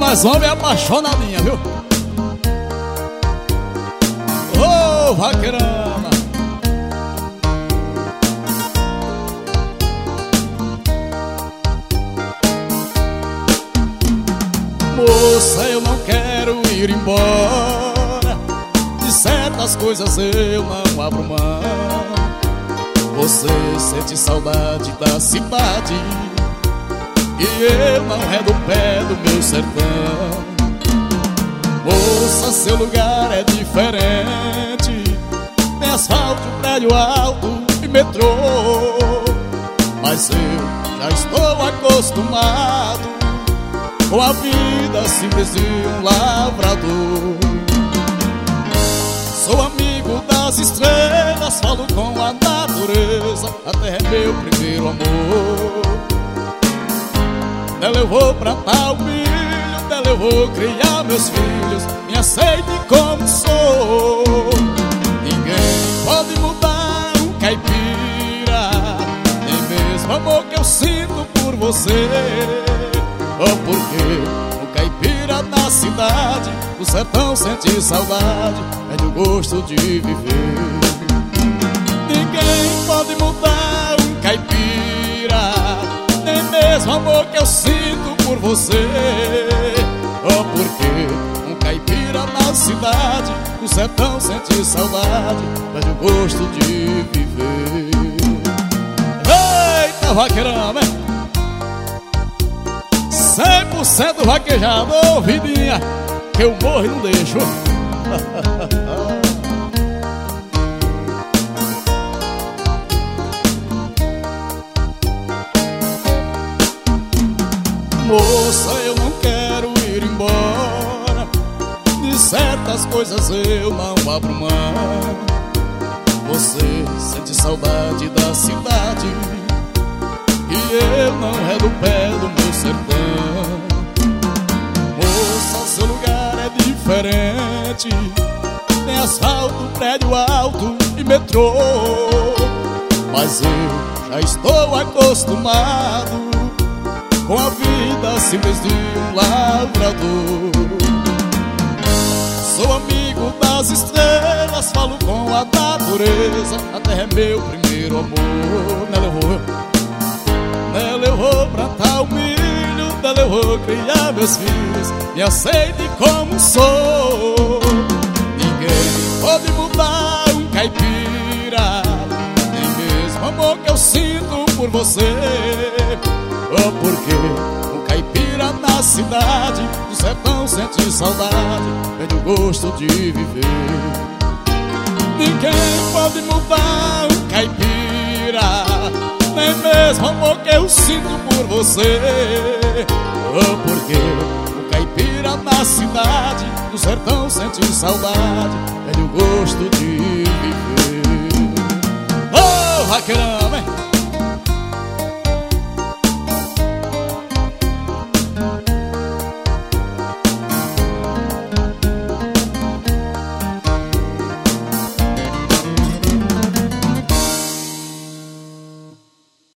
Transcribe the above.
Mas homem é apaixonadinha, viu? Ô, vaqueirana. Moça, eu não quero ir embora. De certas coisas eu não abro mão. Você sente saudade da cidade e eu não rendo o pé do meu sertão. Moça, seu lugar é diferente. Tem asfalto, prédio alto e metrô. Mas eu já estou acostumado com a vida simples de um lavrador. Sou amigo das estrelas, falo com a natureza. A terra é meu primeiro amor. Dela eu vou plantar o milho, dela eu vou criar meus filhos. Me aceite como sou. Ninguém pode mudar um caipira, nem mesmo o amor que eu sinto por você. Oh, porque o caipira na cidade, o sertão sente saudade, perde o gosto de viver. Ninguém pode mudar um caipira, nem mesmo o amor que eu sinto por você. Oh, porque um caipira na cidade, o sertão sente saudade, perde o gosto de viver. Eita, vaqueirão, né? 100% vaquejado, ô vidinha, que eu morro e não deixo. Moça, eu não quero ir embora. De certas coisas eu não abro mão. Você sente saudade da cidade e eu não rendo o pé do meu sertão. Moça, seu lugar é diferente. Tem asfalto, prédio alto e metrô. Mas eu já estou acostumado com a vida simples de um lavrador. Sou amigo das estrelas, falo com a natureza. A terra é meu primeiro amor. Nela eu vou plantar o milho, dela eu vou criar meus filhos. Me aceite como sou. Ninguém pode mudar um caipira, nem mesmo o amor que eu sinto por você. Oh, porque o caipira na cidade, do sertão sente saudade, perde o gosto de viver. Ninguém pode mudar um caipira, nem mesmo o amor que eu sinto por você. Oh, porque o caipira na cidade, do sertão sente saudade, perde o gosto de viver. Oh, vaqueirão, hein?